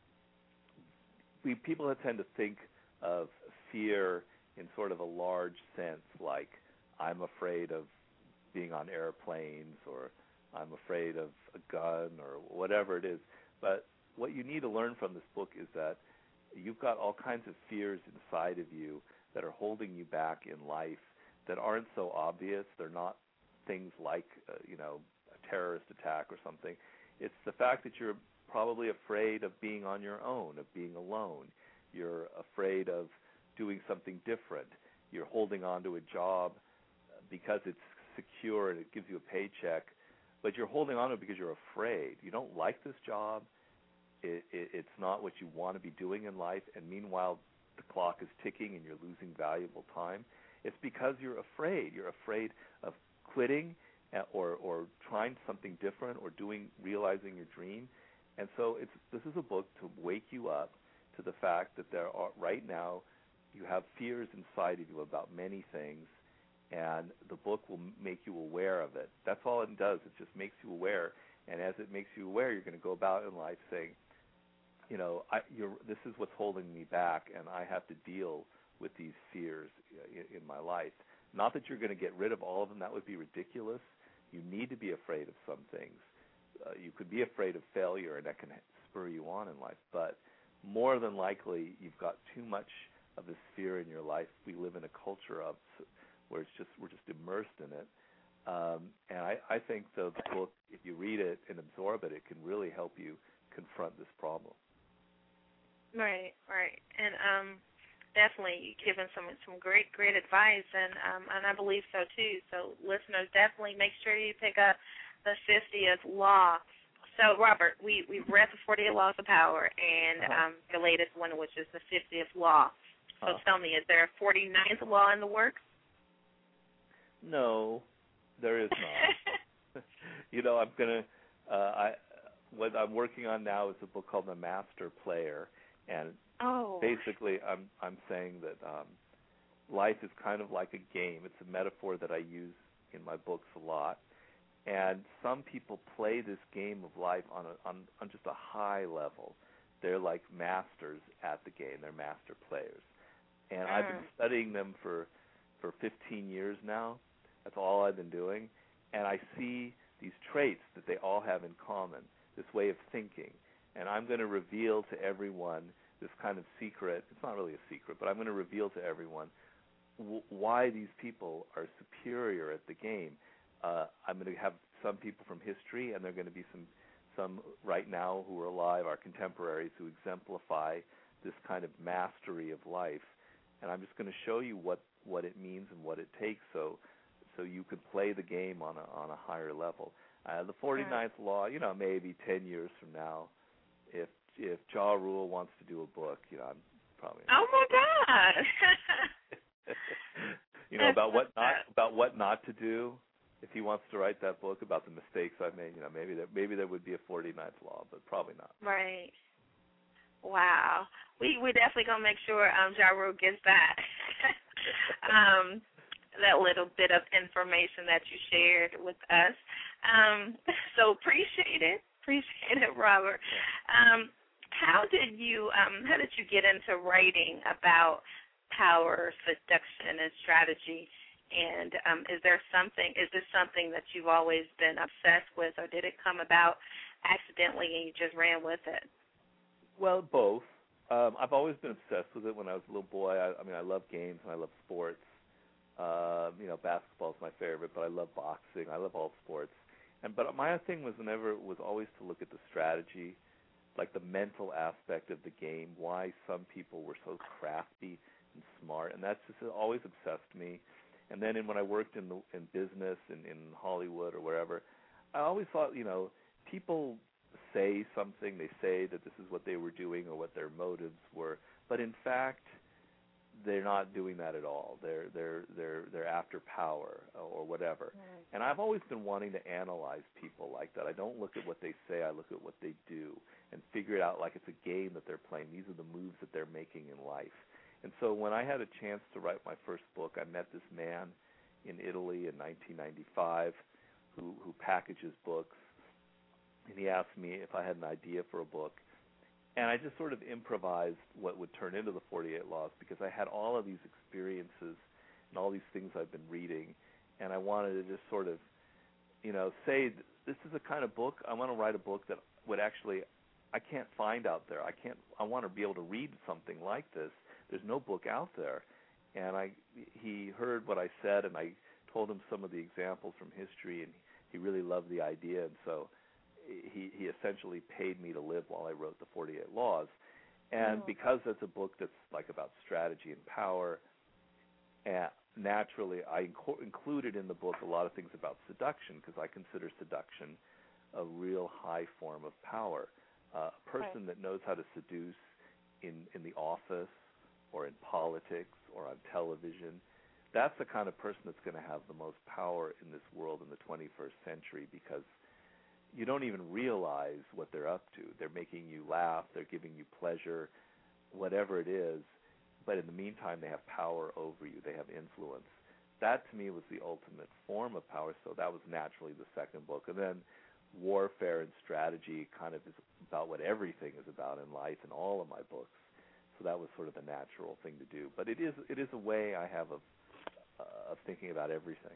we people tend to think of fear in sort of a large sense, like I'm afraid of being on airplanes, or I'm afraid of a gun, or whatever it is. But what you need to learn from this book is that you've got all kinds of fears inside of you that are holding you back in life that aren't so obvious. They're not things like, uh, you know, a terrorist attack or something. It's the fact that you're probably afraid of being on your own, of being alone. You're afraid of doing something different. You're holding on to a job because it's secure and it gives you a paycheck, but you're holding on to it because you're afraid. You don't like this job. It, it, it's not what you want to be doing in life, and meanwhile the clock is ticking and you're losing valuable time. It's because you're afraid. You're afraid of quitting or, or trying something different or doing, realizing your dream. And so it's, this is a book to wake you up to the fact that there are, right now, you have fears inside of you about many things, and the book will make you aware of it. That's all it does. It just makes you aware. And as it makes you aware, you're going to go about in life saying, you know, I, you're, this is what's holding me back, and I have to deal with these fears in, in my life. Not that you're going to get rid of all of them. That would be ridiculous. You need to be afraid of some things. Uh, you could be afraid of failure, and that can spur you on in life. But more than likely, you've got too much of this fear in your life. We live in a culture of where it's just we're just immersed in it. Um, and I, I think the book, if you read it and absorb it, it can really help you confront this problem. Right, right, and um, definitely given some some great great advice, and um, and I believe so too. So listeners, definitely make sure you pick up the fiftieth Law. So, Robert, we, we've read the forty-eight Laws of Power and uh-huh. um, the latest one, which is the fiftieth Law. So uh-huh. tell me, is there a forty-ninth Law in the works? No, there is not. You know, I'm going to, uh, I, what I'm working on now is a book called The Master Player, and oh. basically I'm, I'm saying that um, life is kind of like a game. It's a metaphor that I use in my books a lot. And some people play this game of life on, a, on on just a high level. They're like masters at the game. They're master players. And mm. I've been studying them for, for fifteen years now. That's all I've been doing. And I see these traits that they all have in common, this way of thinking. And I'm going to reveal to everyone this kind of secret. It's not really a secret, but I'm going to reveal to everyone w- why these people are superior at the game. Uh, I'm going to have some people from history, and there are going to be some, some right now who are alive, our contemporaries, who exemplify this kind of mastery of life. And I'm just going to show you what, what it means and what it takes, so so you can play the game on a on a higher level. Uh, the forty-ninth Law, you know, maybe ten years from now, if if Ja Rule wants to do a book, you know, I'm probably. Oh my God. You know, about what not about what not to do. If he wants to write that book about the mistakes I've made, you know, maybe there maybe there would be a forty-ninth law, but probably not. Right. Wow. We we definitely gonna make sure um Ja Rule gets that. um that little bit of information that you shared with us. Um so appreciate it. Appreciate it, Robert. Um how did you um how did you get into writing about power, seduction, and strategy? And um, is there something, is this something that you've always been obsessed with, or did it come about accidentally and you just ran with it? Well, both. Um, I've always been obsessed with it when I was a little boy. I, I mean, I love games and I love sports. Um, you know, basketball is my favorite, but I love boxing. I love all sports. And but my thing was whenever was always to look at the strategy, like the mental aspect of the game, why some people were so crafty and smart, and that's just always obsessed me. And then in, when I worked in the, in business in, in Hollywood or wherever, I always thought, you know, people say something, they say that this is what they were doing or what their motives were, but in fact, they're not doing that at all. They're they're they're they're after power or whatever. Right. And I've always been wanting to analyze people like that. I don't look at what they say, I look at what they do and figure it out like it's a game that they're playing. These are the moves that they're making in life. And so when I had a chance to write my first book, I met this man in Italy in nineteen ninety-five who, who packages books, and he asked me if I had an idea for a book. And I just sort of improvised what would turn into the forty-eight Laws because I had all of these experiences and all these things I've been reading, and I wanted to just sort of, you know, say this is the kind of book, I want to write a book that would actually, I can't find out there. I can't, I want to be able to read something like this. There's no book out there. And I, he heard what I said, and I told him some of the examples from history, and he really loved the idea. And so he, he essentially paid me to live while I wrote the forty-eight Laws. And oh. because it's a book that's like about strategy and power, and naturally I inc- included in the book a lot of things about seduction because I consider seduction a real high form of power. Uh, a person right. that knows how to seduce in, in the office, or in politics, or on television, that's the kind of person that's going to have the most power in this world in the twenty-first century because you don't even realize what they're up to. They're making you laugh, they're giving you pleasure, whatever it is, but in the meantime they have power over you, they have influence. That to me was the ultimate form of power, so that was naturally the second book. And then warfare and strategy kind of is about what everything is about in life in all of my books. So that was sort of the natural thing to do. But it is it is a way I have of uh, of thinking about everything.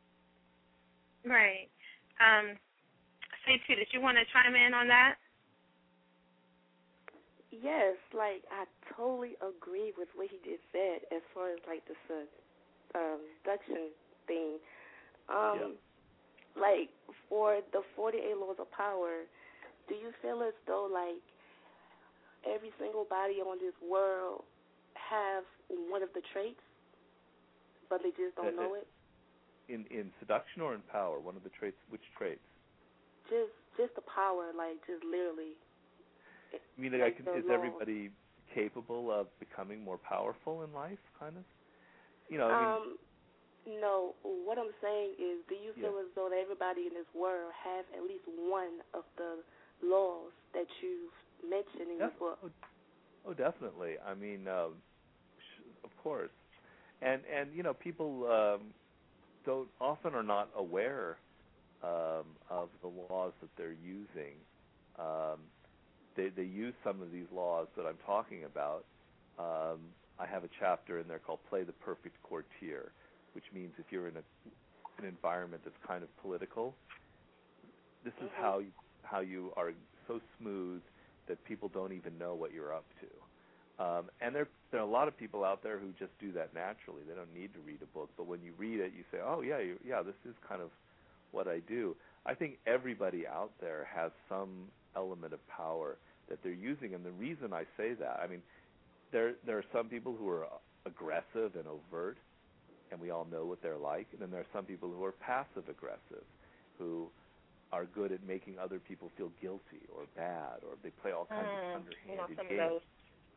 Right. Um, say too, did you want to chime in on that? Yes, like I totally agree with what he just said as far as like the um, seduction thing. Um, yeah. Like for the forty-eight Laws of Power, do you feel as though like every single body on this world have one of the traits, but they just don't know it? In in seduction or in power? One of the traits, which traits? Just just the power, like just literally. I mean, like like I can, is laws. Everybody capable of becoming more powerful in life, kind of? You know, I mean, um, no, what I'm saying is, do you feel yeah. as though that everybody in this world have at least one of the laws that you've mentioned in Def- your book? Oh, oh, definitely. I mean, um, sh- of course. And, and you know, people um, don't often are not aware um, of the laws that they're using. Um, they, they use some of these laws that I'm talking about. Um, I have a chapter in there called Play the Perfect Courtier, which means if you're in a, an environment that's kind of political, this is mm-hmm. how you, how you are so smooth that people don't even know what you're up to. Um, and there, there are a lot of people out there who just do that naturally. They don't need to read a book, but when you read it, you say, oh, yeah, you, yeah, this is kind of what I do. I think everybody out there has some element of power that they're using, and the reason I say that, I mean, there there are some people who are aggressive and overt, and we all know what they're like, and then there are some people who are passive-aggressive, who are good at making other people feel guilty or bad, or they play all kinds mm, of underhanded you know, some games. of those.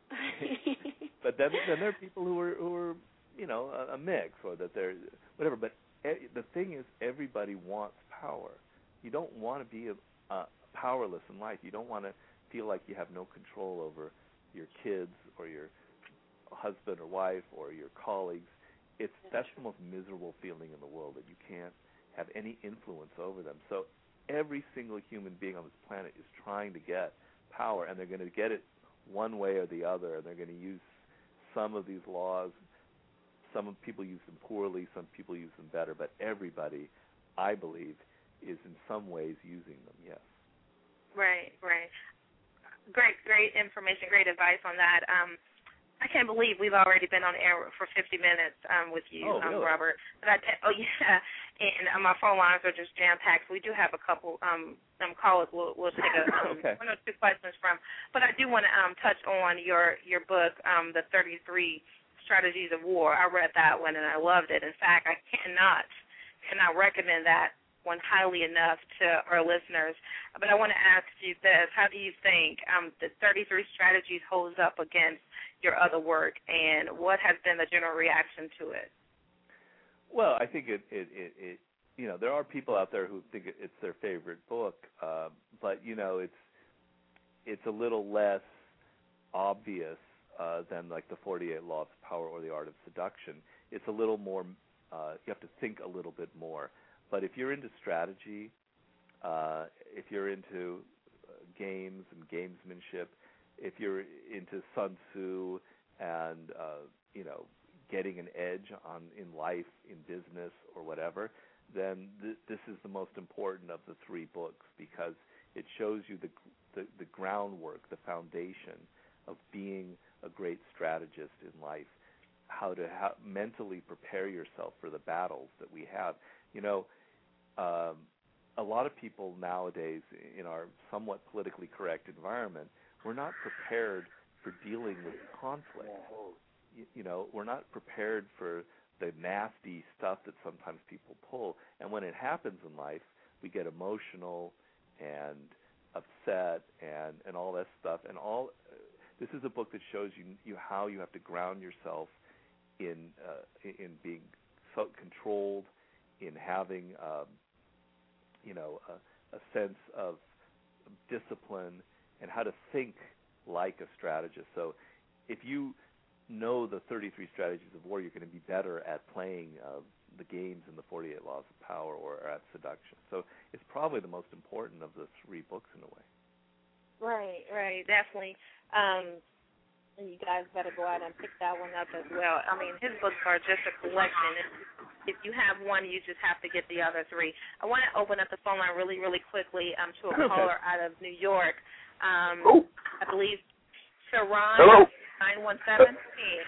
But then, then there are people who are who are you know a, a mix, or that they're whatever. But e- the thing is, everybody wants power. You don't want to be a, a powerless in life. You don't want to feel like you have no control over your kids or your husband or wife or your colleagues. It's that's the most miserable feeling in the world, that you can't have any influence over them. So every single human being on this planet is trying to get power, and they're going to get it one way or the other, and they're going to use some of these laws. Some people use them poorly, some people use them better, but everybody, I believe, is in some ways using them, yes. Right, right. Great, great information, great advice on that. Um, I can't believe we've already been on the air for fifty minutes um, with you, oh, um, really? Robert. But I te- oh, yeah, and uh, my phone lines are just jam-packed. We do have a couple um, um, callers we'll, we'll take a, um, okay. one or two questions from. But I do want to um, touch on your, your book, um, The thirty-three Strategies of War. I read that one, and I loved it. In fact, I cannot, cannot recommend that one highly enough to our listeners. But I want to ask you this. How do you think um, the thirty-three Strategies holds up against your other work, and what has been the general reaction to it? Well, I think it, it, it, it you know, there are people out there who think it's their favorite book, uh, but, you know, it's it's a little less obvious uh, than, like, the forty-eight Laws of Power or The Art of Seduction. It's a little more, uh, you have to think a little bit more. But if you're into strategy, uh, if you're into uh, games and gamesmanship, if you're into Sun Tzu and, uh, you know, getting an edge on in life, in business, or whatever, then th- this is the most important of the three books, because it shows you the, the, the groundwork, the foundation of being a great strategist in life, how to ha- mentally prepare yourself for the battles that we have. You know, um, a lot of people nowadays in our somewhat politically correct environment, we're not prepared for dealing with conflict. You, you know, we're not prepared for the nasty stuff that sometimes people pull. And when it happens in life, we get emotional and upset and, and all that stuff. And all uh, this is a book that shows you, you how you have to ground yourself in uh, in being so controlled, in having um, you know a, a sense of discipline, and how to think like a strategist. So if you know the thirty-three Strategies of War, you're going to be better at playing uh, the games in the forty-eight Laws of Power or at seduction. So it's probably the most important of the three books in a way. Right, right, definitely. Um, and you guys better go out and pick that one up as well. I mean, his books are just a collection. If you have one, you just have to get the other three. I want to open up the phone line really, really quickly um, to a okay. caller out of New York. Um, oh. I believe Sharon, Hello. nine one seven. Hey.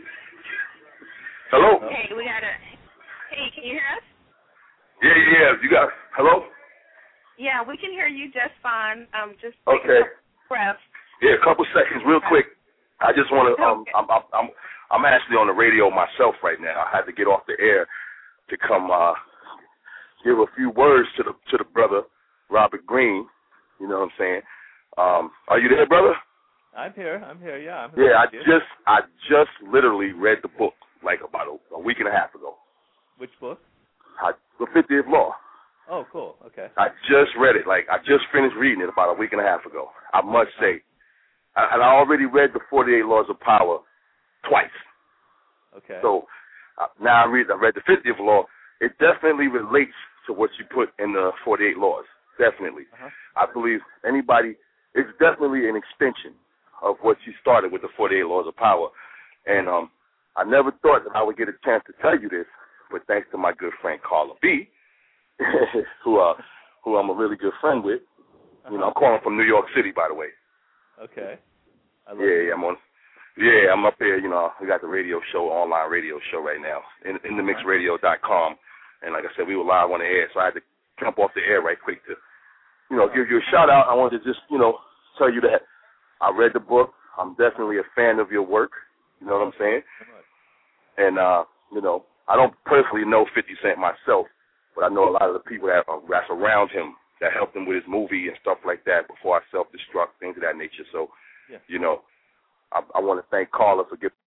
Hello. Hey, we got a. Hey, can you hear us? Yeah, yeah. You got hello. Yeah, we can hear you just fine. Um, just okay. Breath. Yeah, a couple seconds, real quick. I just want to. Um, okay. I'm, I'm, I'm, I'm actually on the radio myself right now. I had to get off the air to come uh, give a few words to the to the brother Robert Greene. You know what I'm saying? Um, are you there, brother? I'm here. I'm here. Yeah. I'm yeah. I you. just I just literally read the book like about a, a week and a half ago. Which book? I, the fiftieth Law. Oh, cool. Okay. I just read it. Like I just finished reading it about a week and a half ago. I must say, I, and I already read the forty-eight Laws of Power twice. Okay. So uh, now I read. I read the fiftieth Law. It definitely relates to what you put in the forty-eight Laws. Definitely. Uh-huh. I believe anybody. It's definitely an extension of what you started with the forty-eight Laws of Power. And um, I never thought that I would get a chance to tell you this, but thanks to my good friend Carla B, who uh, who I'm a really good friend with. You know, I'm calling from New York City, by the way. Okay. I love yeah, yeah, I'm on. Yeah, I'm up there. You know, we got the radio show, online radio show right now, in, in the mix radio dot com. And like I said, we were live on the air, so I had to jump off the air right quick to, you know, give you a shout out. I wanted to just, you know, tell you that I read the book. I'm definitely a fan of your work. You know what I'm saying? And uh, you know, I don't personally know fifty Cent myself, but I know a lot of the people that are that's around him that helped him with his movie and stuff like that before I self-destruct, things of that nature. So, yeah. you know, I, I want to thank Carla for giving